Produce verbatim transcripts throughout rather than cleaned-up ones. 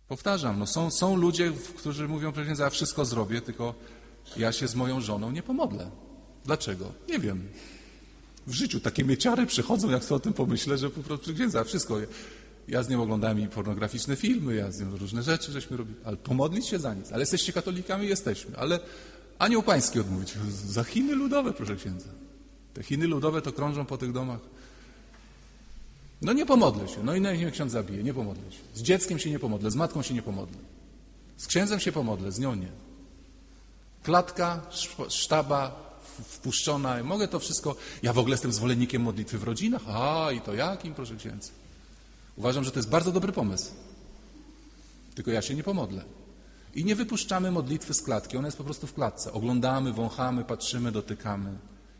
Powtarzam, no są, są ludzie, którzy mówią, proszę księdza, ja wszystko zrobię, tylko ja się z moją żoną nie pomodlę. Dlaczego? Nie wiem. W życiu takie mieciary przychodzą, jak sobie o tym pomyślę, że po prostu, proszę księdza, wszystko. Ja z nią oglądałem i pornograficzne filmy, ja z nią różne rzeczy żeśmy robili, ale pomodlić się za nic. Ale jesteście katolikami? Jesteśmy. Ale anioł pański odmówić. Za Chiny ludowe, proszę księdza. Te Chiny ludowe to krążą po tych domach. No nie pomodlę się. No i niech mnie ksiądz zabije. Nie pomodlę się. Z dzieckiem się nie pomodlę. Z matką się nie pomodlę. Z księdzem się pomodlę. Z nią nie. Klatka, sztaba wpuszczona. Mogę to wszystko. Ja w ogóle jestem zwolennikiem modlitwy w rodzinach. A, i to jakim, proszę księdza. Uważam, że to jest bardzo dobry pomysł. Tylko ja się nie pomodlę. I nie wypuszczamy modlitwy z klatki. Ona jest po prostu w klatce. Oglądamy, wąchamy, patrzymy, dotykamy.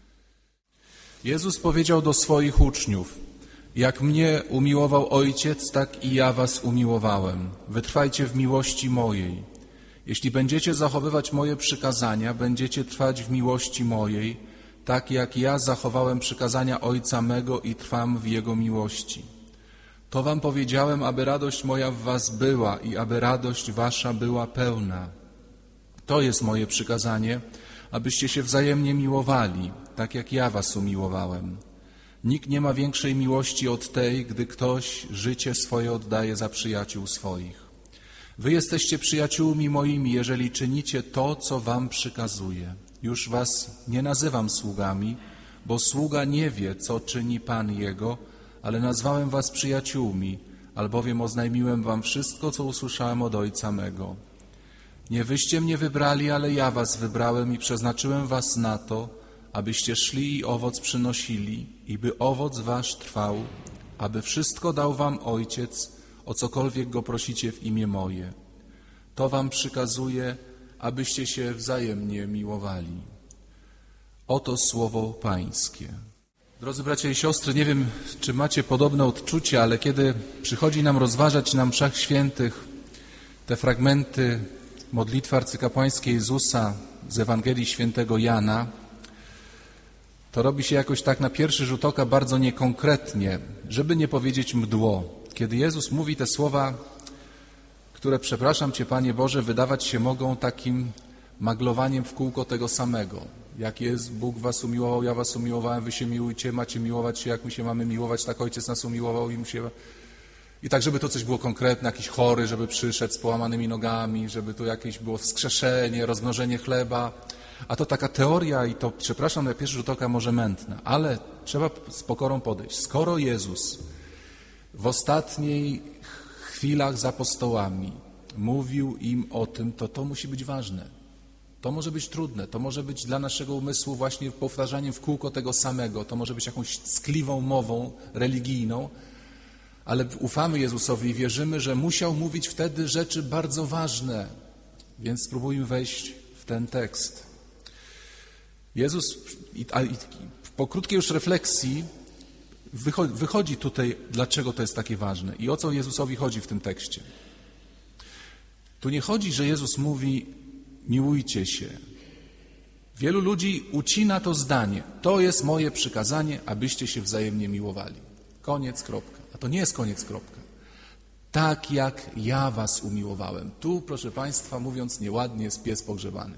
Jezus powiedział do swoich uczniów: jak mnie umiłował Ojciec, tak i ja was umiłowałem. Wytrwajcie w miłości mojej. Jeśli będziecie zachowywać moje przykazania, będziecie trwać w miłości mojej, tak jak ja zachowałem przykazania Ojca mego i trwam w Jego miłości. To wam powiedziałem, aby radość moja w was była i aby radość wasza była pełna. To jest moje przykazanie, abyście się wzajemnie miłowali, tak jak ja was umiłowałem. Nikt nie ma większej miłości od tej, gdy ktoś życie swoje oddaje za przyjaciół swoich. Wy jesteście przyjaciółmi moimi, jeżeli czynicie to, co wam przykazuję. Już was nie nazywam sługami, bo sługa nie wie, co czyni Pan jego, ale nazwałem was przyjaciółmi, albowiem oznajmiłem wam wszystko, co usłyszałem od Ojca mego. Nie wyście mnie wybrali, ale ja was wybrałem i przeznaczyłem was na to, abyście szli i owoc przynosili, i by owoc wasz trwał, aby wszystko dał wam Ojciec, o cokolwiek go prosicie w imię moje. To wam przykazuję, abyście się wzajemnie miłowali. Oto słowo Pańskie. Drodzy bracia i siostry, nie wiem, czy macie podobne odczucie, ale kiedy przychodzi nam rozważać na mszach świętych te fragmenty modlitwy arcykapłańskiej Jezusa z Ewangelii Świętego Jana, to robi się jakoś tak na pierwszy rzut oka bardzo niekonkretnie, żeby nie powiedzieć mdło. Kiedy Jezus mówi te słowa, które, przepraszam Cię, Panie Boże, wydawać się mogą takim maglowaniem w kółko tego samego. Jak jest, Bóg was umiłował, ja was umiłowałem, wy się miłujcie, macie miłować się, jak my się mamy miłować, tak Ojciec nas umiłował i mu się... I tak, żeby to coś było konkretne, jakiś chory, żeby przyszedł z połamanymi nogami, żeby tu jakieś było wskrzeszenie, rozmnożenie chleba. A to taka teoria i to, przepraszam, na pierwszy rzut oka może mętna, ale trzeba z pokorą podejść. Skoro Jezus w ostatniej chwilach z apostołami mówił im o tym, to to musi być ważne. To może być trudne, to może być dla naszego umysłu właśnie powtarzaniem w kółko tego samego, to może być jakąś ckliwą mową religijną, ale ufamy Jezusowi i wierzymy, że musiał mówić wtedy rzeczy bardzo ważne, więc spróbujmy wejść w ten tekst. Jezus, a, i, po krótkiej już refleksji wychodzi, wychodzi tutaj, dlaczego to jest takie ważne i o co Jezusowi chodzi w tym tekście. Tu nie chodzi, że Jezus mówi: miłujcie się. Wielu ludzi ucina to zdanie. To jest moje przykazanie, abyście się wzajemnie miłowali. Koniec, kropka. A to nie jest koniec, kropka. Tak jak ja was umiłowałem. Tu, proszę Państwa, mówiąc nieładnie, jest pies pogrzebany.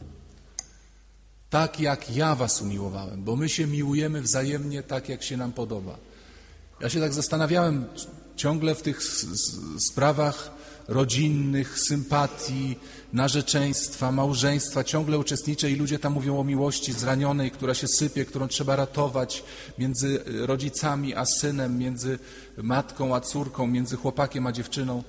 Tak jak ja was umiłowałem, bo my się miłujemy wzajemnie tak, jak się nam podoba. Ja się tak zastanawiałem ciągle w tych sprawach rodzinnych, sympatii, narzeczeństwa, małżeństwa. Ciągle uczestniczę i ludzie tam mówią o miłości zranionej, która się sypie, którą trzeba ratować między rodzicami a synem, między matką a córką, między chłopakiem a dziewczyną.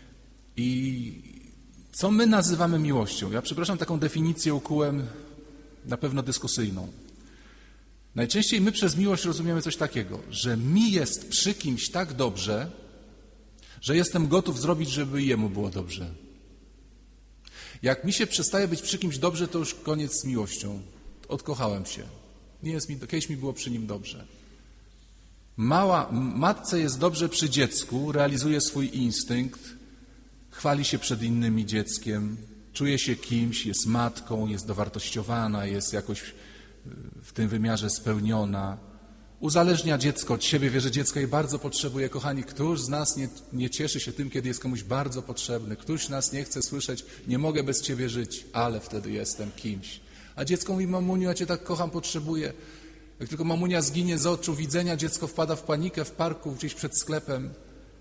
I co my nazywamy miłością? Ja, przepraszam, taką definicję ukułem na pewno dyskusyjną. Najczęściej my przez miłość rozumiemy coś takiego, że mi jest przy kimś tak dobrze, że jestem gotów zrobić, żeby jemu było dobrze. Jak mi się przestaje być przy kimś dobrze, to już koniec z miłością. Odkochałem się. Nie jest mi, kiedyś mi było przy nim dobrze. Mała, matce jest dobrze przy dziecku, realizuje swój instynkt, chwali się przed innymi dzieckiem, czuje się kimś, jest matką, jest dowartościowana, jest jakoś w tym wymiarze spełniona. Uzależnia dziecko od siebie, wie, że dziecko jej bardzo potrzebuje. Kochani, któż z nas nie, nie cieszy się tym, kiedy jest komuś bardzo potrzebny? Któż z nas nie chce słyszeć, nie mogę bez ciebie żyć, ale wtedy jestem kimś. A dziecko mówi, mamuniu, ja cię tak kocham, potrzebuję. Jak tylko mamunia zginie z oczu widzenia, dziecko wpada w panikę w parku, gdzieś przed sklepem.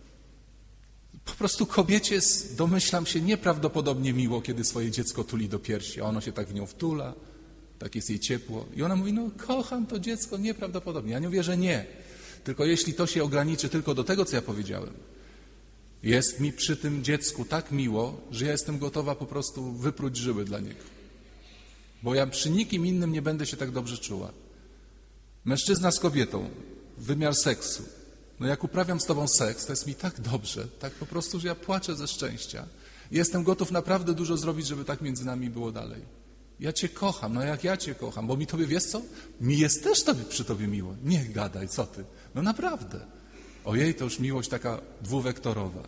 Po prostu kobiecie jest, domyślam się, nieprawdopodobnie miło, kiedy swoje dziecko tuli do piersi, a ono się tak w nią wtula, tak jest jej ciepło. I ona mówi, no kocham to dziecko nieprawdopodobnie. Ja nie mówię, że nie. Tylko jeśli to się ograniczy tylko do tego, co ja powiedziałem, jest mi przy tym dziecku tak miło, że ja jestem gotowa po prostu wypróć żyły dla niego. Bo ja przy nikim innym nie będę się tak dobrze czuła. Mężczyzna z kobietą, wymiar seksu. No jak uprawiam z tobą seks, to jest mi tak dobrze, tak po prostu, że ja płaczę ze szczęścia. I jestem gotów naprawdę dużo zrobić, żeby tak między nami było dalej. Ja cię kocham, no jak ja cię kocham, bo mi tobie, wiesz co? Mi jest też tobie, przy tobie miło. Nie gadaj, co ty? No naprawdę. Ojej, to już miłość taka dwuwektorowa.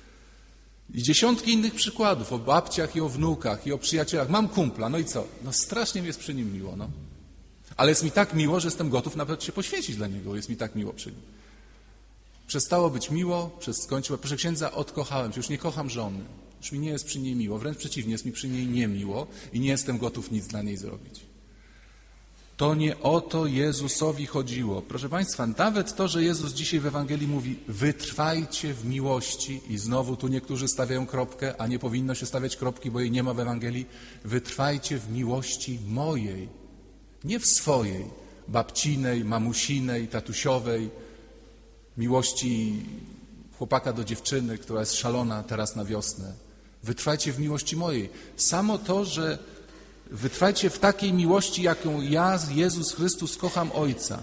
I dziesiątki innych przykładów o babciach i o wnukach i o przyjacielach. Mam kumpla, no i co? No strasznie mi jest przy nim miło, no. Ale jest mi tak miło, że jestem gotów nawet się poświęcić dla niego. Jest mi tak miło przy nim. Przestało być miło, przez skończyło. Proszę księdza, odkochałem się, już nie kocham żony. Już mi nie jest przy niej miło, wręcz przeciwnie, jest mi przy niej niemiło i nie jestem gotów nic dla niej zrobić. To nie o to Jezusowi chodziło. Proszę Państwa, nawet to, że Jezus dzisiaj w Ewangelii mówi wytrwajcie w miłości i znowu tu niektórzy stawiają kropkę, a nie powinno się stawiać kropki, bo jej nie ma w Ewangelii. Wytrwajcie w miłości mojej, nie w swojej, babcinej, mamusinej, tatusiowej, miłości chłopaka do dziewczyny, która jest szalona teraz na wiosnę. Wytrwajcie w miłości mojej. Samo to, że wytrwajcie w takiej miłości, jaką ja, Jezus Chrystus, kocham Ojca.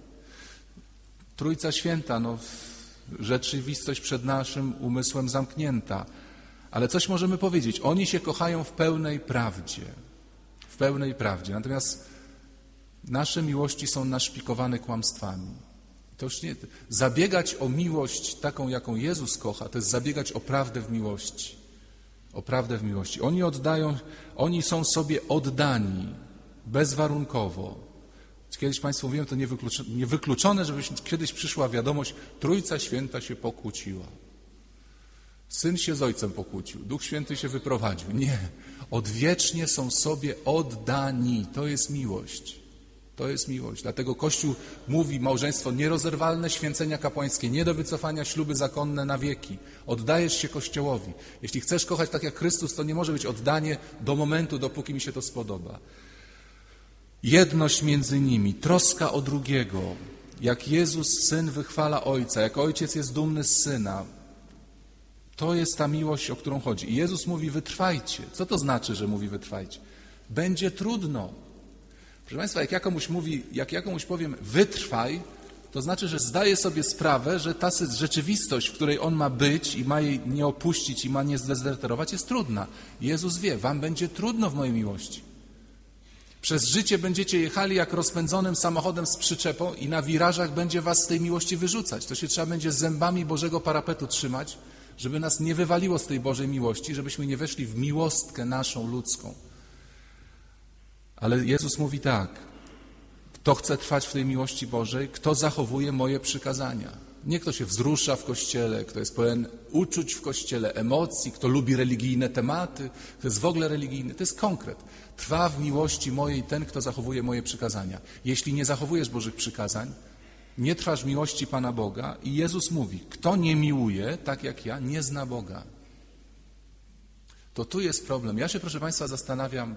Trójca Święta, no, rzeczywistość przed naszym umysłem zamknięta. Ale coś możemy powiedzieć. Oni się kochają w pełnej prawdzie. W pełnej prawdzie. Natomiast nasze miłości są naszpikowane kłamstwami. To już nie, zabiegać o miłość taką, jaką Jezus kocha, to jest zabiegać o prawdę w miłości. O prawdę w miłości. Oni oddają, oni są sobie oddani, bezwarunkowo. Kiedyś Państwu mówiłem, to niewykluczone, niewykluczone, żeby kiedyś przyszła wiadomość, Trójca Święta się pokłóciła. Syn się z Ojcem pokłócił, Duch Święty się wyprowadził. Nie. Odwiecznie są sobie oddani. To jest miłość. To jest miłość. Dlatego Kościół mówi małżeństwo nierozerwalne, święcenia kapłańskie, nie do wycofania, śluby zakonne na wieki. Oddajesz się Kościołowi. Jeśli chcesz kochać tak jak Chrystus, to nie może być oddanie do momentu, dopóki mi się to spodoba. Jedność między nimi, troska o drugiego. Jak Jezus, Syn, wychwala Ojca, jak Ojciec jest dumny z Syna. To jest ta miłość, o którą chodzi. I Jezus mówi, wytrwajcie. Co to znaczy, że mówi wytrwajcie? Będzie trudno. Proszę Państwa, jak ja komuś mówi, jak ja komuś powiem wytrwaj, to znaczy, że zdaje sobie sprawę, że ta rzeczywistość, w której on ma być i ma jej nie opuścić i ma nie zdezerterować, jest trudna. Jezus wie, wam będzie trudno w mojej miłości. Przez życie będziecie jechali jak rozpędzonym samochodem z przyczepą i na wirażach będzie was z tej miłości wyrzucać. To się trzeba będzie zębami Bożego parapetu trzymać, żeby nas nie wywaliło z tej Bożej miłości, żebyśmy nie weszli w miłostkę naszą ludzką. Ale Jezus mówi tak, kto chce trwać w tej miłości Bożej, kto zachowuje moje przykazania. Nie kto się wzrusza w Kościele, kto jest pełen uczuć w Kościele, emocji, kto lubi religijne tematy, kto jest w ogóle religijny. To jest konkret. Trwa w miłości mojej ten, kto zachowuje moje przykazania. Jeśli nie zachowujesz Bożych przykazań, nie trwasz w miłości Pana Boga i Jezus mówi, kto nie miłuje, tak jak ja, nie zna Boga. To tu jest problem. Ja się, proszę Państwa, zastanawiam,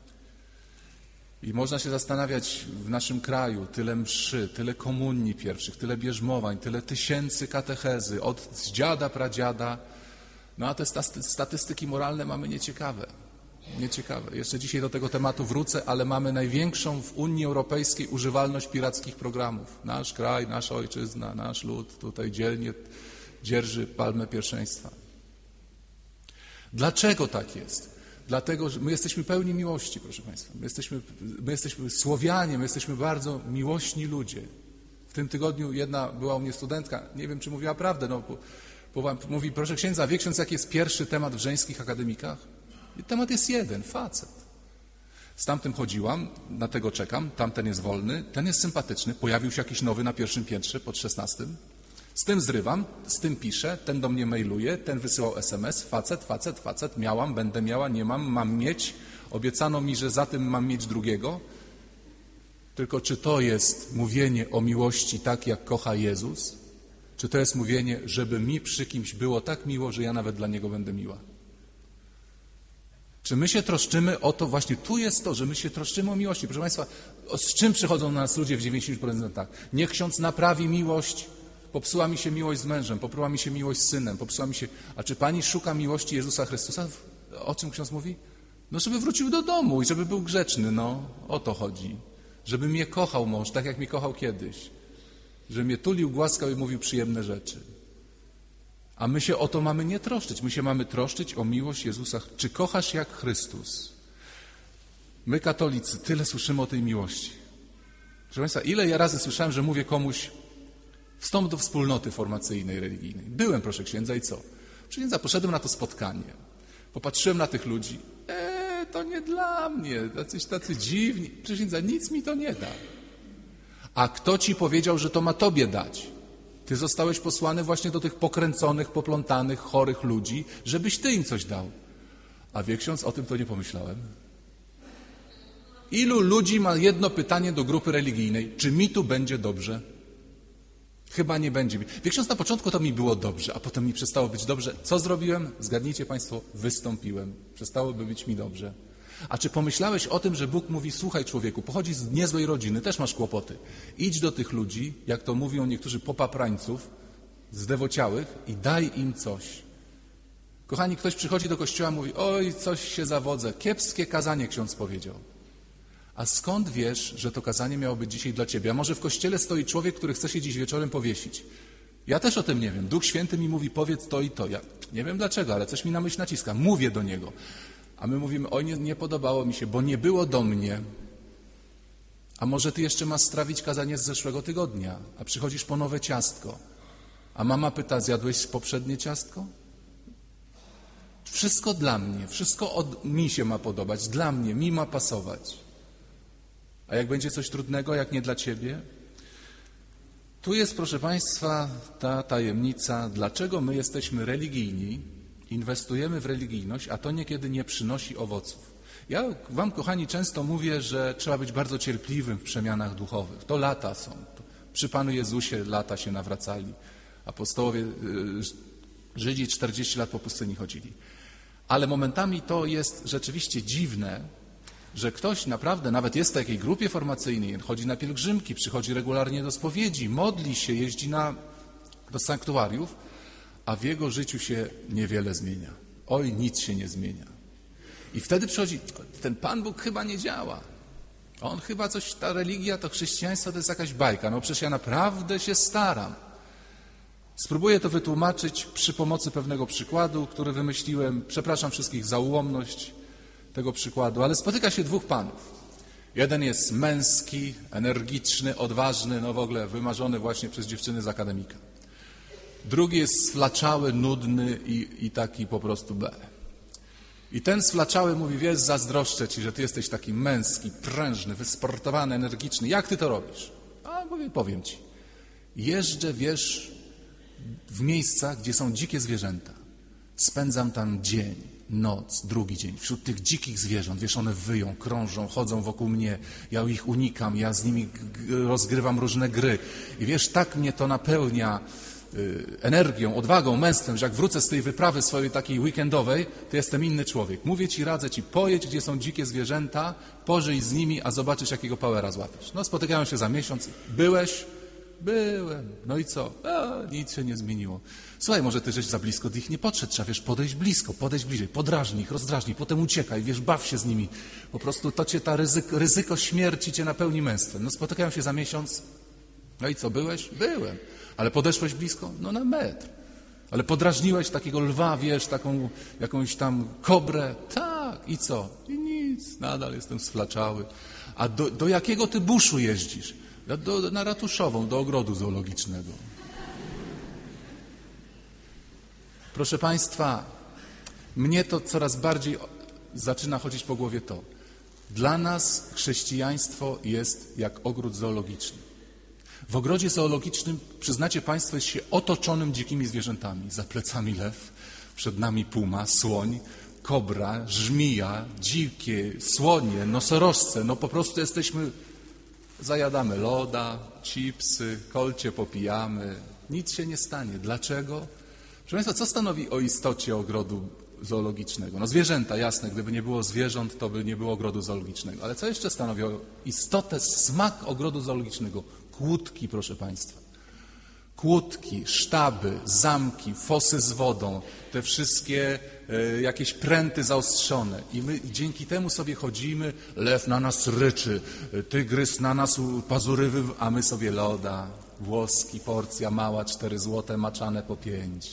i można się zastanawiać w naszym kraju, tyle mszy, tyle komunii pierwszych, tyle bierzmowań, tyle tysięcy katechezy, od dziada, pradziada. No a te statystyki moralne mamy nieciekawe. Nieciekawe. Jeszcze dzisiaj do tego tematu wrócę, ale mamy największą w Unii Europejskiej używalność pirackich programów. Nasz kraj, nasza ojczyzna, nasz lud tutaj dzielnie dzierży palmę pierwszeństwa. Dlaczego tak jest? Dlatego, że my jesteśmy pełni miłości, proszę Państwa. My jesteśmy, my jesteśmy Słowianie, my jesteśmy bardzo miłośni ludzie. W tym tygodniu jedna była u mnie studentka, nie wiem, czy mówiła prawdę, no, bo, bo mówi, proszę księdza, wie ksiądz, jaki jest pierwszy temat w żeńskich akademikach? I temat jest jeden, facet. Z tamtym chodziłam, na tego czekam, tamten jest wolny, ten jest sympatyczny, pojawił się jakiś nowy na pierwszym piętrze pod szesnastym. Z tym zrywam, z tym piszę, ten do mnie mailuje, ten wysyłał es em es, facet, facet, facet, miałam, będę miała, nie mam, mam mieć, obiecano mi, że za tym mam mieć drugiego. Tylko czy to jest mówienie o miłości tak, jak kocha Jezus? Czy to jest mówienie, żeby mi przy kimś było tak miło, że ja nawet dla Niego będę miła? Czy my się troszczymy o to, właśnie tu jest to, że my się troszczymy o miłości. Proszę Państwa, z czym przychodzą na nas ludzie w dziewięćdziesięciu procentach? Niech ksiądz naprawi miłość. Popsuła mi się miłość z mężem, popsuła mi się miłość z synem, popsuła mi się... A czy Pani szuka miłości Jezusa Chrystusa? O czym ksiądz mówi? No, żeby wrócił do domu i żeby był grzeczny, no. O to chodzi. Żeby mnie kochał mąż, tak jak mnie kochał kiedyś. Żeby mnie tulił, głaskał i mówił przyjemne rzeczy. A my się o to mamy nie troszczyć. My się mamy troszczyć o miłość Jezusa. Czy kochasz jak Chrystus? My, katolicy, tyle słyszymy o tej miłości. Proszę Państwa, ile ja razy słyszałem, że mówię komuś: wstąp do wspólnoty formacyjnej, religijnej. Byłem, proszę księdza, i co? Proszę księdza, poszedłem na to spotkanie. Popatrzyłem na tych ludzi. Eee, to nie dla mnie. Tacy, tacy dziwni. Proszę księdza, nic mi to nie da. A kto ci powiedział, że to ma tobie dać? Ty zostałeś posłany właśnie do tych pokręconych, poplątanych, chorych ludzi, żebyś ty im coś dał. A wie ksiądz, o tym to nie pomyślałem. Ilu ludzi ma jedno pytanie do grupy religijnej? Czy mi tu będzie dobrze? Chyba nie będzie mi. Wie ksiądz, na początku to mi było dobrze, a potem mi przestało być dobrze. Co zrobiłem? Zgadnijcie Państwo, wystąpiłem. Przestałoby być mi dobrze. A czy pomyślałeś o tym, że Bóg mówi: słuchaj człowieku, pochodzisz z niezłej rodziny, też masz kłopoty. Idź do tych ludzi, jak to mówią niektórzy popaprańców, zdewociałych, i daj im coś. Kochani, ktoś przychodzi do kościoła i mówi: oj, coś się zawodzę. Kiepskie kazanie ksiądz powiedział. A skąd wiesz, że to kazanie miało być dzisiaj dla ciebie? A może w kościele stoi człowiek, który chce się dziś wieczorem powiesić? Ja też o tym nie wiem. Duch Święty mi mówi: powiedz to i to. Ja nie wiem dlaczego, ale coś mi na myśl naciska. Mówię do niego. A my mówimy: oj, nie, nie podobało mi się, bo nie było do mnie. A może ty jeszcze masz strawić kazanie z zeszłego tygodnia, a przychodzisz po nowe ciastko. A mama pyta: zjadłeś poprzednie ciastko? Wszystko dla mnie, wszystko od mi się ma podobać, dla mnie, mi ma pasować. A jak będzie coś trudnego, jak nie dla ciebie? Tu jest, proszę Państwa, ta tajemnica, dlaczego my jesteśmy religijni, inwestujemy w religijność, a to niekiedy nie przynosi owoców. Ja wam, kochani, często mówię, że trzeba być bardzo cierpliwym w przemianach duchowych. To lata są. Przy Panu Jezusie lata się nawracali. Apostołowie, Żydzi czterdzieści lat po pustyni chodzili. Ale momentami to jest rzeczywiście dziwne, że ktoś naprawdę, nawet jest w takiej grupie formacyjnej, chodzi na pielgrzymki, przychodzi regularnie do spowiedzi, modli się, jeździ na, do sanktuariów, a w jego życiu się niewiele zmienia. Oj, nic się nie zmienia. I wtedy przychodzi: ten Pan Bóg chyba nie działa. On chyba coś, ta religia, to chrześcijaństwo to jest jakaś bajka. No przecież ja naprawdę się staram. Spróbuję to wytłumaczyć przy pomocy pewnego przykładu, który wymyśliłem. Przepraszam wszystkich za ułomność tego przykładu, ale spotyka się dwóch panów. Jeden jest męski, energiczny, odważny, no w ogóle wymarzony właśnie przez dziewczyny z akademika. Drugi jest sflaczały, nudny i, i taki po prostu ble. I ten sflaczały mówi: wiesz, zazdroszczę ci, że ty jesteś taki męski, prężny, wysportowany, energiczny. Jak ty to robisz? A mówię: powiem ci. Jeżdżę, wiesz, w miejscach, gdzie są dzikie zwierzęta. Spędzam tam dzień, noc, drugi dzień. Wśród tych dzikich zwierząt, wiesz, one wyją, krążą, chodzą wokół mnie. Ja ich unikam, ja z nimi rozgrywam różne gry. I wiesz, tak mnie to napełnia y, energią, odwagą, męstwem, że jak wrócę z tej wyprawy swojej takiej weekendowej, to jestem inny człowiek. Mówię ci, radzę ci, pojedź, gdzie są dzikie zwierzęta, pożyj z nimi, a zobaczysz, jakiego powera złapiesz. No, spotykają się za miesiąc. Byłeś? Byłem. No i co? A, nic się nie zmieniło. Słuchaj, może ty żeś za blisko do ich nie podszedł, trzeba, wiesz, podejść blisko, podejść bliżej, podrażnij ich, rozdrażnij, potem uciekaj, wiesz, baw się z nimi. Po prostu to cię, ta ryzyko, ryzyko śmierci cię napełni męstwem. No, spotykają się za miesiąc. No i co, byłeś? Byłem. Ale podeszłeś blisko? No na metr. Ale podrażniłeś takiego lwa, wiesz, taką jakąś tam kobrę? Tak. I co? I nic. Nadal jestem sflaczały. A do, do jakiego ty buszu jeździsz? Do, na Ratuszową, do ogrodu zoologicznego. Proszę Państwa, mnie to coraz bardziej zaczyna chodzić po głowie to. Dla nas chrześcijaństwo jest jak ogród zoologiczny. W ogrodzie zoologicznym, przyznacie Państwo, jest się otoczonym dzikimi zwierzętami. Za plecami lew, przed nami puma, słoń, kobra, żmija, dzikie, słonie, nosorożce. No po prostu jesteśmy, zajadamy loda, chipsy, kolcie popijamy. Nic się nie stanie. Dlaczego? Proszę Państwa, co stanowi o istocie ogrodu zoologicznego? No zwierzęta, jasne, gdyby nie było zwierząt, to by nie było ogrodu zoologicznego. Ale co jeszcze stanowi o istotę, smak ogrodu zoologicznego? Kłódki, proszę Państwa. Kłódki, sztaby, zamki, fosy z wodą, te wszystkie e, jakieś pręty zaostrzone. I my dzięki temu sobie chodzimy, lew na nas ryczy, tygrys na nas pazury, wyw- a my sobie loda, włoski, porcja mała, cztery złote, maczane po pięć.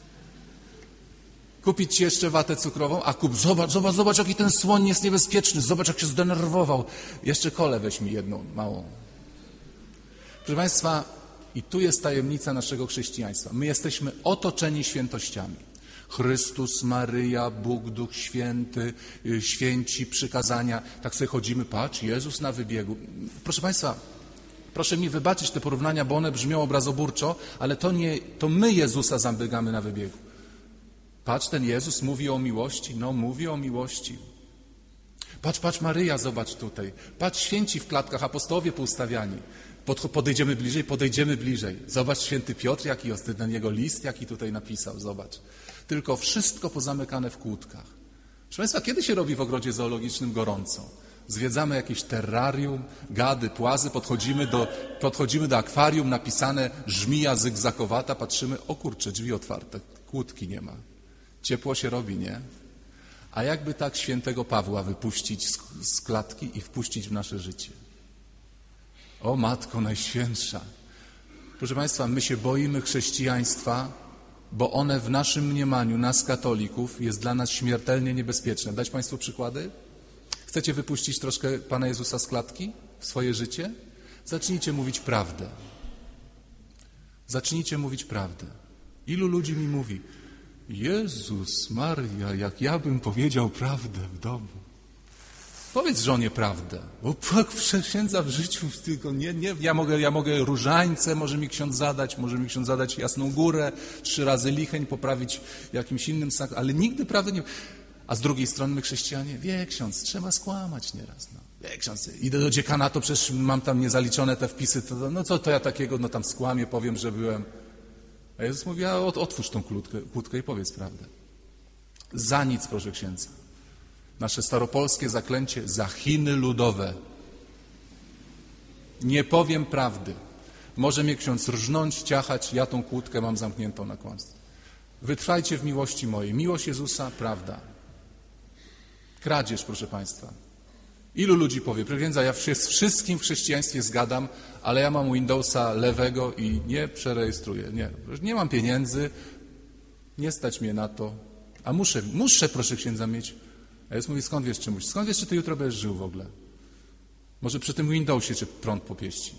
Kupić ci jeszcze watę cukrową? A kup, zobacz, zobacz, zobacz, jaki ten słoń jest niebezpieczny, zobacz, jak się zdenerwował. Jeszcze kolę weź mi jedną, małą. Proszę Państwa, i tu jest tajemnica naszego chrześcijaństwa. My jesteśmy otoczeni świętościami. Chrystus, Maryja, Bóg, Duch Święty, święci, przykazania. Tak sobie chodzimy, patrz, Jezus na wybiegu. Proszę Państwa, proszę mi wybaczyć te porównania, bo one brzmią obrazoburczo, ale to nie, to my Jezusa zabiegamy na wybiegu. Patrz, ten Jezus mówi o miłości. No, mówi o miłości. Patrz, patrz, Maryja, zobacz tutaj. Patrz, święci w klatkach, apostołowie poustawiani. Podejdziemy bliżej, podejdziemy bliżej. Zobacz, święty Piotr, jaki jest na niego list, jaki tutaj napisał, zobacz. Tylko wszystko pozamykane w kłódkach. Proszę Państwa, kiedy się robi w ogrodzie zoologicznym gorąco? Zwiedzamy jakieś terrarium, gady, płazy, podchodzimy do, podchodzimy do akwarium, napisane żmija zygzakowata, patrzymy, o kurczę, drzwi otwarte, kłódki nie ma. Ciepło się robi, nie? A jakby tak świętego Pawła wypuścić z, z klatki i wpuścić w nasze życie? O Matko Najświętsza! Proszę Państwa, my się boimy chrześcijaństwa, bo one w naszym mniemaniu, nas katolików, jest dla nas śmiertelnie niebezpieczne. Dać Państwu przykłady? Chcecie wypuścić troszkę Pana Jezusa z klatki w swoje życie? Zacznijcie mówić prawdę. Zacznijcie mówić prawdę. Ilu ludzi mi mówi, Jezus Maria, jak ja bym powiedział prawdę w domu. Powiedz żonie prawdę. Bo księdza w życiu, tylko nie, nie, ja mogę, ja mogę różańce, może mi ksiądz zadać, może mi ksiądz zadać Jasną Górę, trzy razy licheń, poprawić jakimś innym sak, ale nigdy prawdy nie. A z drugiej strony my chrześcijanie, wie ksiądz, trzeba skłamać nieraz. No. Wie ksiądz, idę do dziekana, to przecież mam tam niezaliczone te wpisy, to, no co to ja takiego, no tam skłamię, powiem, że byłem. A Jezus mówi, a otwórz tą kłódkę, kłódkę i powiedz prawdę. Za nic, proszę księdza. Nasze staropolskie zaklęcie, za Chiny ludowe. Nie powiem prawdy. Może mnie ksiądz rżnąć, ciachać, ja tą kłódkę mam zamkniętą na kłamstwo. Wytrwajcie w miłości mojej. Miłość Jezusa, prawda. Kradzież, proszę Państwa. Ilu ludzi powie, proszę księdza, ja z wszystkim w chrześcijaństwie zgadam, ale ja mam Windowsa lewego i nie przerejestruję. Nie, nie mam pieniędzy, nie stać mnie na to. A muszę, muszę, proszę księdza, mieć. A Jezus mówi, skąd wiesz, czy musisz? Skąd wiesz, czy ty jutro będziesz żył w ogóle? Może przy tym Windowsie cię prąd popieści.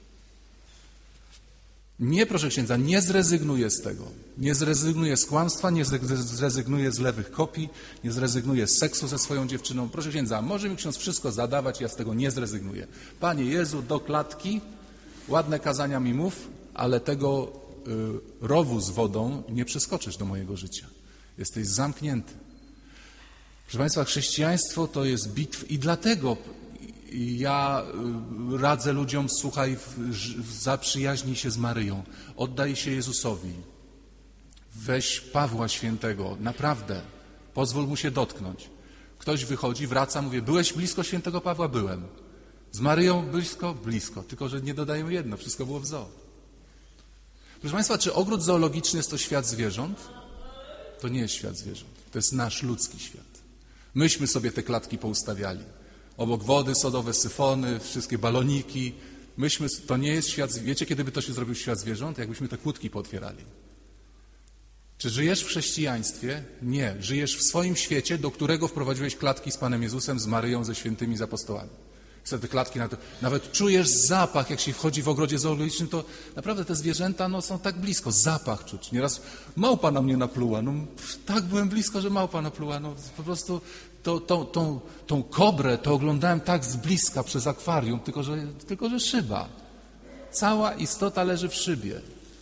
Nie, proszę księdza, nie zrezygnuję z tego. Nie zrezygnuję z kłamstwa, nie zrezygnuję z lewych kopii, nie zrezygnuję z seksu ze swoją dziewczyną. Proszę księdza, może mi ksiądz wszystko zadawać, ja z tego nie zrezygnuję. Panie Jezu, do klatki, ładne kazania mi mów, ale tego y, rowu z wodą nie przeskoczysz do mojego życia. Jesteś zamknięty. Proszę Państwa, chrześcijaństwo to jest bitwa i dlatego ja radzę ludziom, słuchaj, zaprzyjaźnij się z Maryją, oddaj się Jezusowi, weź Pawła Świętego, naprawdę, pozwól mu się dotknąć. Ktoś wychodzi, wraca, mówi, byłeś blisko Świętego Pawła? Byłem. Z Maryją blisko? Blisko, tylko że nie dodają jedno, wszystko było w zoo. Proszę Państwa, czy ogród zoologiczny jest to świat zwierząt? To nie jest świat zwierząt, to jest nasz ludzki świat. Myśmy sobie te klatki poustawiali. Obok wody, sodowe syfony, wszystkie baloniki. Myśmy, to nie jest świat, wiecie, kiedy by to się zrobił świat zwierząt? Jakbyśmy te kłódki pootwierali. Czy żyjesz w chrześcijaństwie? Nie. Żyjesz w swoim świecie, do którego wprowadziłeś klatki z Panem Jezusem, z Maryją, ze świętymi, z apostołami. Wtedy klatki, nawet czujesz zapach, jak się wchodzi w ogrodzie zoologicznym, to naprawdę te zwierzęta no, są tak blisko, zapach czuć. Nieraz małpa na mnie napluła, no tak byłem blisko, że małpa napluła, no po prostu to, to, tą, tą kobrę to oglądałem tak z bliska przez akwarium, tylko że, tylko że szyba. Cała istota leży w szybie.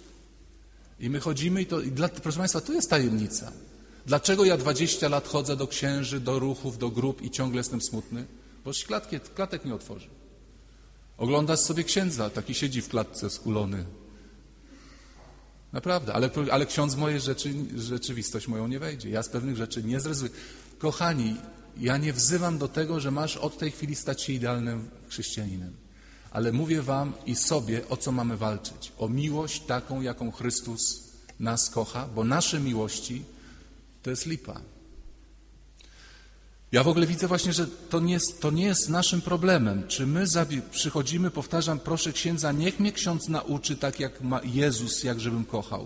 I my chodzimy i to, i dla, proszę Państwa, to jest tajemnica. Dlaczego ja dwadzieścia lat chodzę do księży, do ruchów, do grup i ciągle jestem smutny? Bo klatki, klatek nie otworzy. Oglądasz sobie księdza, taki siedzi w klatce skulony. Naprawdę, ale, ale ksiądz w mojej rzeczy, rzeczywistość moją nie wejdzie. Ja z pewnych rzeczy nie zrezygnuję. Kochani, ja nie wzywam do tego, że masz od tej chwili stać się idealnym chrześcijaninem. Ale mówię wam i sobie, o co mamy walczyć. O miłość taką, jaką Chrystus nas kocha, bo nasze miłości to jest lipa. Ja w ogóle widzę właśnie, że to nie jest, to nie jest naszym problemem. Czy my przychodzimy, powtarzam, proszę księdza, niech mnie ksiądz nauczy tak jak ma Jezus, jak żebym kochał.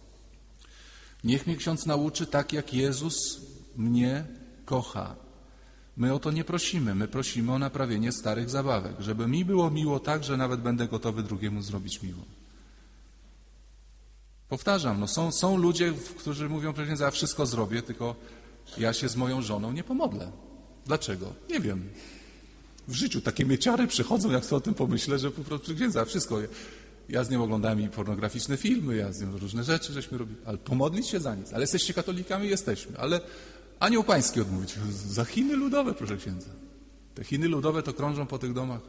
Niech mnie ksiądz nauczy tak, jak Jezus mnie kocha. My o to nie prosimy, my prosimy o naprawienie starych zabawek, żeby mi było miło tak, że nawet będę gotowy drugiemu zrobić miło. Powtarzam, no są, są ludzie, którzy mówią, proszę księdza, ja wszystko zrobię, tylko ja się z moją żoną nie pomodlę. Dlaczego? Nie wiem. W życiu takie mieciary przychodzą, jak to o tym pomyślę, że po prostu księdza, wszystko. Ja z nią oglądałem i pornograficzne filmy, ja z nią różne rzeczy żeśmy robili, ale pomodlić się za nic. Ale jesteście katolikami? Jesteśmy. Ale anioł pański odmówić. Za Chiny ludowe, proszę księdza. Te Chiny ludowe to krążą po tych domach.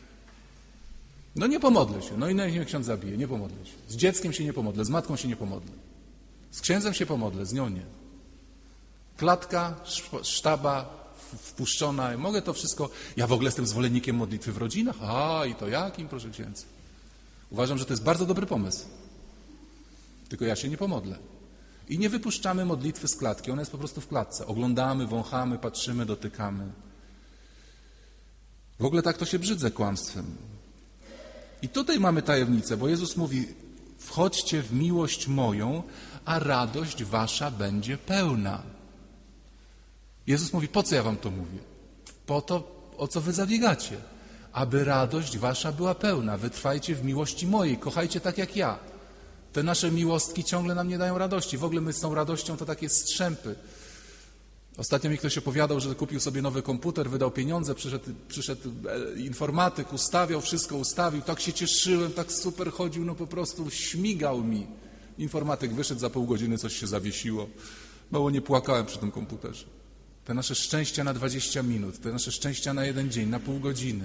No nie pomodlę się. No i niech mnie ksiądz zabije. Nie pomodlę się. Z dzieckiem się nie pomodlę, z matką się nie pomodlę. Z księdzem się pomodlę, z nią nie. Klatka, sztaba wpuszczona. Mogę to wszystko... Ja w ogóle jestem zwolennikiem modlitwy w rodzinach. A, i to jakim, proszę księdza. Uważam, że to jest bardzo dobry pomysł. Tylko ja się nie pomodlę. I nie wypuszczamy modlitwy z klatki. Ona jest po prostu w klatce. Oglądamy, wąchamy, patrzymy, dotykamy. W ogóle tak to się brzydzę kłamstwem. I tutaj mamy tajemnicę, bo Jezus mówi: wchodźcie w miłość moją, a radość wasza będzie pełna. Jezus mówi, po co ja wam to mówię? Po to, o co wy zabiegacie. Aby radość wasza była pełna. Wytrwajcie w miłości mojej, kochajcie tak jak ja. Te nasze miłostki ciągle nam nie dają radości. W ogóle my z tą radością to takie strzępy. Ostatnio mi ktoś opowiadał, że kupił sobie nowy komputer, wydał pieniądze, przyszedł, przyszedł informatyk, ustawiał, wszystko ustawił. Tak się cieszyłem, tak super chodził, no po prostu śmigał mi. Informatyk wyszedł, za pół godziny coś się zawiesiło. Mało nie płakałem przy tym komputerze. Te nasze szczęścia na dwadzieścia minut, te nasze szczęścia na jeden dzień, na pół godziny.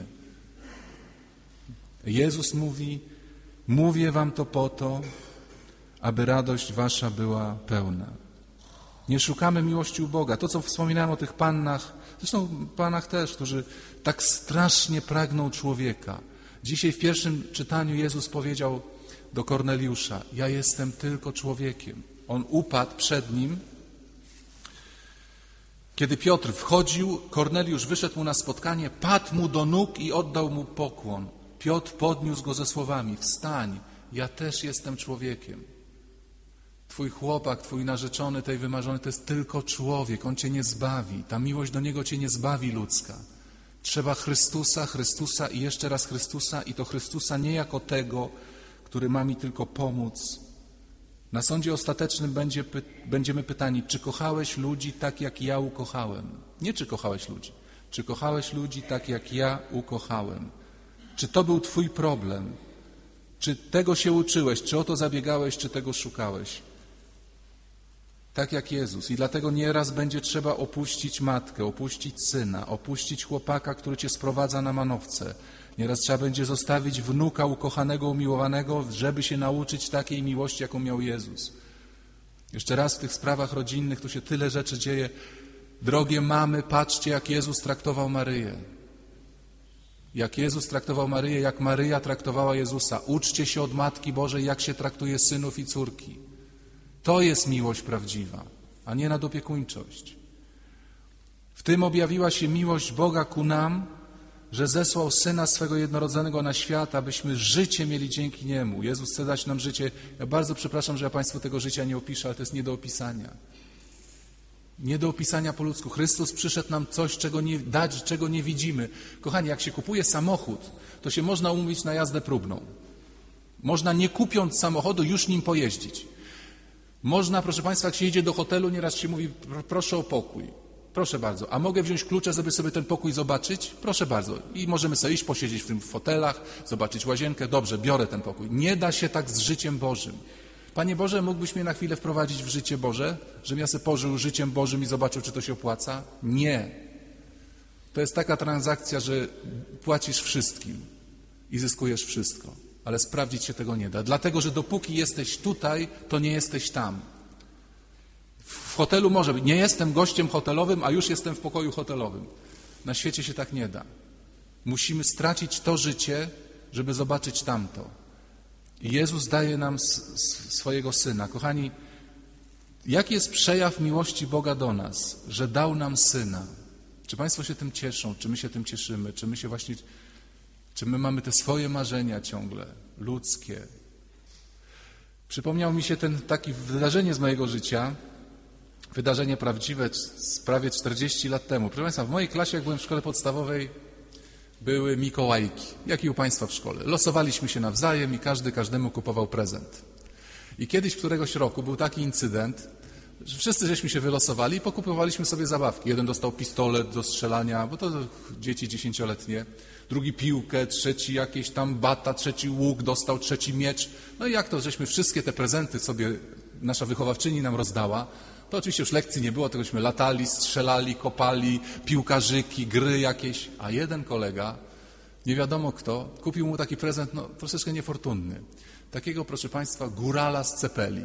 Jezus mówi, mówię wam to po to, aby radość wasza była pełna. Nie szukamy miłości u Boga. To, co wspominałem o tych pannach, zresztą panach też, którzy tak strasznie pragną człowieka. Dzisiaj w pierwszym czytaniu Jezus powiedział do Korneliusza, ja jestem tylko człowiekiem. On upadł przed nim. Kiedy Piotr wchodził, Korneliusz wyszedł mu na spotkanie, padł mu do nóg i oddał mu pokłon. Piotr podniósł go ze słowami, wstań, ja też jestem człowiekiem. Twój chłopak, twój narzeczony, tej wymarzony, to jest tylko człowiek, on cię nie zbawi. Ta miłość do niego cię nie zbawi ludzka. Trzeba Chrystusa, Chrystusa i jeszcze raz Chrystusa i to Chrystusa nie jako tego, który ma mi tylko pomóc. Na sądzie ostatecznym będzie, będziemy pytani, czy kochałeś ludzi tak, jak ja ukochałem? Nie czy kochałeś ludzi, czy kochałeś ludzi tak, jak ja ukochałem? Czy to był twój problem? Czy tego się uczyłeś? Czy o to zabiegałeś, czy tego szukałeś? Tak jak Jezus. I dlatego nieraz będzie trzeba opuścić matkę, opuścić syna, opuścić chłopaka, który cię sprowadza na manowce. Nieraz trzeba będzie zostawić wnuka ukochanego, umiłowanego, żeby się nauczyć takiej miłości, jaką miał Jezus. Jeszcze raz w tych sprawach rodzinnych tu się tyle rzeczy dzieje. Drogie mamy, patrzcie, jak Jezus traktował Maryję. Jak Jezus traktował Maryję, jak Maryja traktowała Jezusa. Uczcie się od Matki Bożej, jak się traktuje synów i córki. To jest miłość prawdziwa, a nie nadopiekuńczość. W tym objawiła się miłość Boga ku nam, że zesłał Syna swego jednorodzonego na świat, abyśmy życie mieli dzięki Niemu. Jezus chce dać nam życie. Ja bardzo przepraszam, że ja Państwu tego życia nie opiszę, ale to jest nie do opisania. Nie do opisania po ludzku. Chrystus przyszedł nam coś, czego nie, dać, czego nie widzimy. Kochani, jak się kupuje samochód, to się można umówić na jazdę próbną. Można nie kupiąc samochodu już nim pojeździć. Można, proszę Państwa, jak się jedzie do hotelu, nieraz się mówi, proszę o pokój. Proszę bardzo. A mogę wziąć klucze, żeby sobie ten pokój zobaczyć? Proszę bardzo. I możemy sobie iść, posiedzieć w tym fotelach, zobaczyć łazienkę. Dobrze, biorę ten pokój. Nie da się tak z życiem Bożym. Panie Boże, mógłbyś mnie na chwilę wprowadzić w życie Boże? Żebym ja sobie pożył życiem Bożym i zobaczył, czy to się opłaca? Nie. To jest taka transakcja, że płacisz wszystkim i zyskujesz wszystko. Ale sprawdzić się tego nie da. Dlatego, że dopóki jesteś tutaj, to nie jesteś tam. W hotelu może być. Nie jestem gościem hotelowym, a już jestem w pokoju hotelowym. Na świecie się tak nie da. Musimy stracić to życie, żeby zobaczyć tamto. I Jezus daje nam swojego Syna. Kochani, jaki jest przejaw miłości Boga do nas, że dał nam Syna? Czy Państwo się tym cieszą? Czy my się tym cieszymy? Czy my się właśnie, czy my mamy te swoje marzenia ciągle, ludzkie? Przypomniał mi się ten takie wydarzenie z mojego życia, wydarzenie prawdziwe z prawie czterdzieści lat temu. Proszę Państwa, w mojej klasie, jak byłem w szkole podstawowej, były Mikołajki, jak i u Państwa w szkole. Losowaliśmy się nawzajem i każdy każdemu kupował prezent. I kiedyś, któregoś roku, był taki incydent, że wszyscy żeśmy się wylosowali i pokupowaliśmy sobie zabawki. Jeden dostał pistolet do strzelania, bo to dzieci dziesięcioletnie, drugi piłkę, trzeci jakieś tam bata, trzeci łuk dostał, trzeci miecz. No i jak to, żeśmy wszystkie te prezenty sobie, nasza wychowawczyni nam rozdała, to oczywiście już lekcji nie było, tegośmy latali, strzelali, kopali, piłkarzyki, gry jakieś. A jeden kolega, nie wiadomo kto, kupił mu taki prezent, no troszeczkę niefortunny. Takiego, proszę Państwa, górala z cepeli.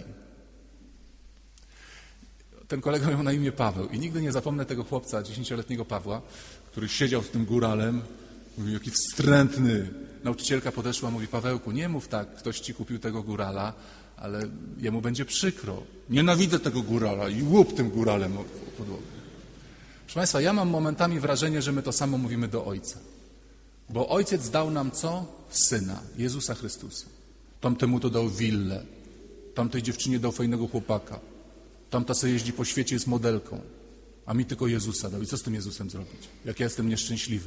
Ten kolega miał na imię Paweł i nigdy nie zapomnę tego chłopca, dziesięcioletniego Pawła, który siedział z tym góralem, mówił, jaki wstrętny. Nauczycielka podeszła, mówi, Pawełku, nie mów tak, ktoś ci kupił tego górala, ale jemu będzie przykro. Nienawidzę tego górala i łup tym góralem o podłogę. Proszę Państwa, ja mam momentami wrażenie, że my to samo mówimy do Ojca. Bo Ojciec dał nam co? Syna, Jezusa Chrystusa. Tamtemu to dał willę, tamtej dziewczynie dał fajnego chłopaka, tamta sobie jeździ po świecie, jest modelką, a mi tylko Jezusa dał. I co z tym Jezusem zrobić? Jak ja jestem nieszczęśliwy.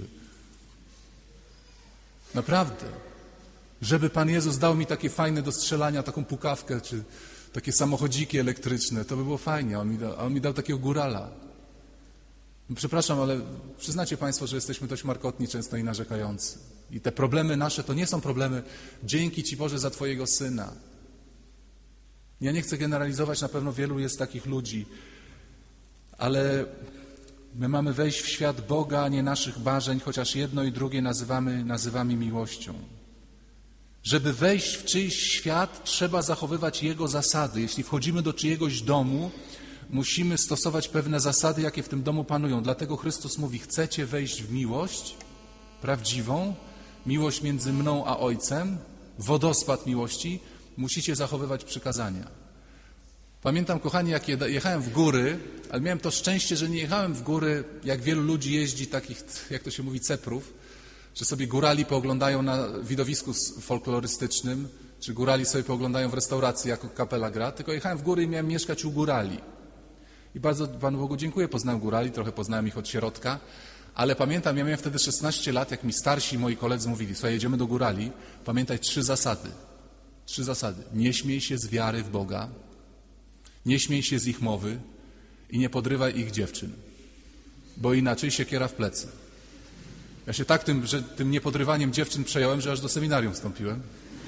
Naprawdę. Żeby Pan Jezus dał mi takie fajne do strzelania, taką pukawkę, czy takie samochodziki elektryczne, to by było fajnie, a on mi dał, a on mi dał takiego górala. Przepraszam, ale przyznacie Państwo, że jesteśmy dość markotni często i narzekający. I te problemy nasze to nie są problemy. Dzięki Ci Boże za Twojego Syna. Ja nie chcę generalizować, na pewno wielu jest takich ludzi, ale my mamy wejść w świat Boga, a nie naszych marzeń, chociaż jedno i drugie nazywamy, nazywamy miłością. Żeby wejść w czyjś świat, trzeba zachowywać Jego zasady. Jeśli wchodzimy do czyjegoś domu, musimy stosować pewne zasady, jakie w tym domu panują. Dlatego Chrystus mówi, chcecie wejść w miłość prawdziwą, miłość między mną a Ojcem, wodospad miłości, musicie zachowywać przykazania. Pamiętam, kochani, jak jechałem w góry, ale miałem to szczęście, że nie jechałem w góry, jak wielu ludzi jeździ, takich, jak to się mówi, ceprów, że sobie górali pooglądają na widowisku folklorystycznym, czy górali sobie pooglądają w restauracji jako kapela gra, tylko jechałem w góry i miałem mieszkać u górali. I bardzo Panu Bogu dziękuję, poznałem górali, trochę poznałem ich od środka, ale pamiętam, ja miałem wtedy szesnaście lat, jak mi starsi moi koledzy mówili, słuchaj, jedziemy do górali, pamiętaj trzy zasady. Trzy zasady. Nie śmiej się z wiary w Boga, nie śmiej się z ich mowy i nie podrywaj ich dziewczyn, bo inaczej siekiera w plecy. Ja się tak tym, że tym niepodrywaniem dziewczyn przejąłem, że aż do seminarium wstąpiłem.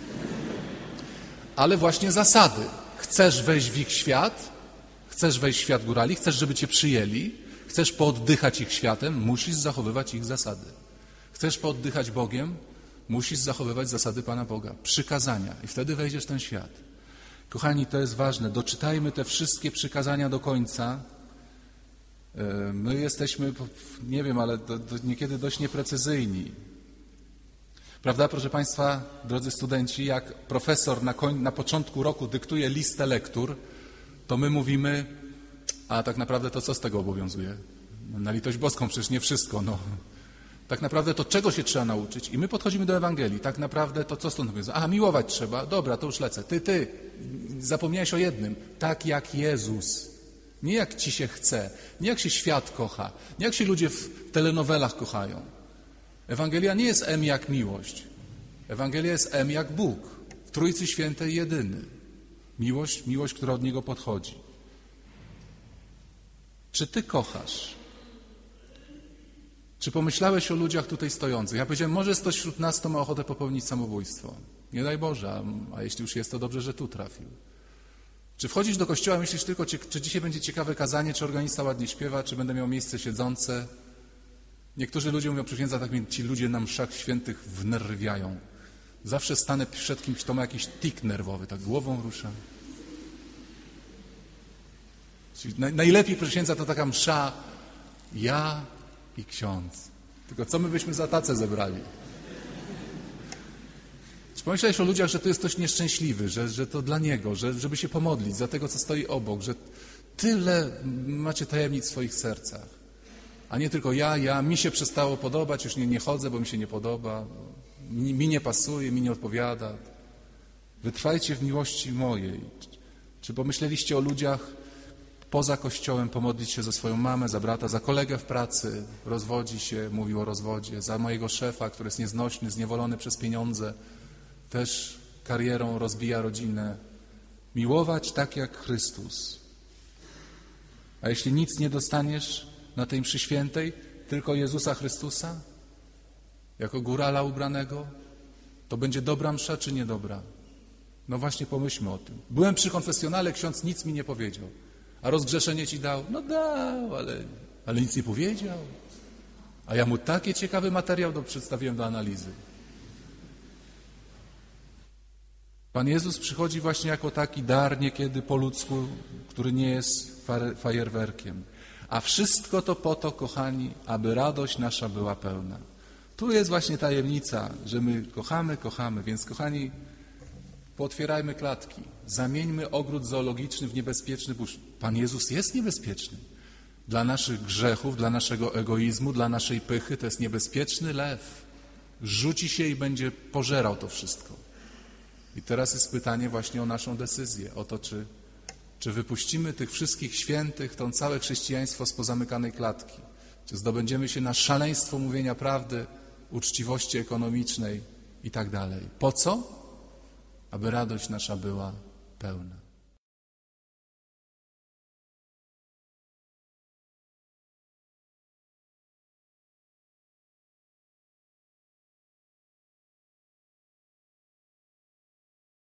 Ale właśnie zasady. Chcesz wejść w ich świat, chcesz wejść w świat górali, chcesz, żeby cię przyjęli, chcesz pooddychać ich światem, musisz zachowywać ich zasady. Chcesz pooddychać Bogiem, musisz zachowywać zasady Pana Boga, przykazania i wtedy wejdziesz w ten świat. Kochani, to jest ważne. Doczytajmy te wszystkie przykazania do końca. My jesteśmy, nie wiem, ale do, do, niekiedy dość nieprecyzyjni. Prawda, proszę Państwa, drodzy studenci, jak profesor na, koń, na początku roku dyktuje listę lektur, to my mówimy, a tak naprawdę to co z tego obowiązuje? Na litość boską, przecież nie wszystko, no. Tak naprawdę to czego się trzeba nauczyć? I my podchodzimy do Ewangelii. Tak naprawdę to co stąd obowiązuje? A, miłować trzeba. Dobra, to już lecę. Ty, ty, zapomniałeś o jednym. Tak jak Jezus. Nie jak ci się chce, nie jak się świat kocha, nie jak się ludzie w telenowelach kochają. Ewangelia nie jest M jak miłość. Ewangelia jest M jak Bóg, w Trójcy Świętej jedyny. Miłość, miłość, która od Niego podchodzi. Czy ty kochasz? Czy pomyślałeś o ludziach tutaj stojących? Ja powiedziałem, może jest ktoś wśród nas, kto ma ochotę popełnić samobójstwo. Nie daj Boże, a, a jeśli już jest, to dobrze, że tu trafił. Czy wchodzisz do kościoła, myślisz tylko, czy, czy dzisiaj będzie ciekawe kazanie, czy organista ładnie śpiewa, czy będę miał miejsce siedzące? Niektórzy ludzie mówią, przy księdza, tak mnie ci ludzie na mszach świętych wnerwiają. Zawsze stanę przed kimś, kto ma jakiś tik nerwowy, tak głową rusza. Czyli naj, najlepiej, proszę księdza, to taka msza, ja i ksiądz. Tylko co my byśmy za tacę zebrali? Czy pomyślałeś o ludziach, że to jest ktoś nieszczęśliwy, że, że to dla niego, że, żeby się pomodlić za tego, co stoi obok, że tyle macie tajemnic w swoich sercach, a nie tylko ja, ja, mi się przestało podobać, już nie, nie chodzę, bo mi się nie podoba, mi, mi nie pasuje, mi nie odpowiada. Wytrwajcie w miłości mojej. Czy pomyśleliście o ludziach poza Kościołem, pomodlić się za swoją mamę, za brata, za kolegę w pracy, rozwodzi się, mówił o rozwodzie, za mojego szefa, który jest nieznośny, zniewolony przez pieniądze, też karierą rozbija rodzinę. Miłować tak jak Chrystus. A jeśli nic nie dostaniesz na tej mszy świętej, tylko Jezusa Chrystusa, jako górala ubranego, to będzie dobra msza czy niedobra? No właśnie pomyślmy o tym. Byłem przy konfesjonale, ksiądz nic mi nie powiedział. A rozgrzeszenie ci dał? No dał, ale, ale nic nie powiedział. A ja mu taki ciekawy materiał do, przedstawiłem do analizy. Pan Jezus przychodzi właśnie jako taki dar, niekiedy po ludzku, który nie jest fajerwerkiem. A wszystko to po to, kochani, aby radość nasza była pełna. Tu jest właśnie tajemnica, że my kochamy, kochamy. Więc, kochani, pootwierajmy klatki. Zamieńmy ogród zoologiczny w niebezpieczny burz. Pan Jezus jest niebezpieczny. Dla naszych grzechów, dla naszego egoizmu, dla naszej pychy to jest niebezpieczny lew. Rzuci się i będzie pożerał to wszystko. I teraz jest pytanie właśnie o naszą decyzję, o to, czy, czy wypuścimy tych wszystkich świętych, to całe chrześcijaństwo z pozamykanej klatki. Czy zdobędziemy się na szaleństwo mówienia prawdy, uczciwości ekonomicznej i tak dalej. Po co? Aby radość nasza była pełna.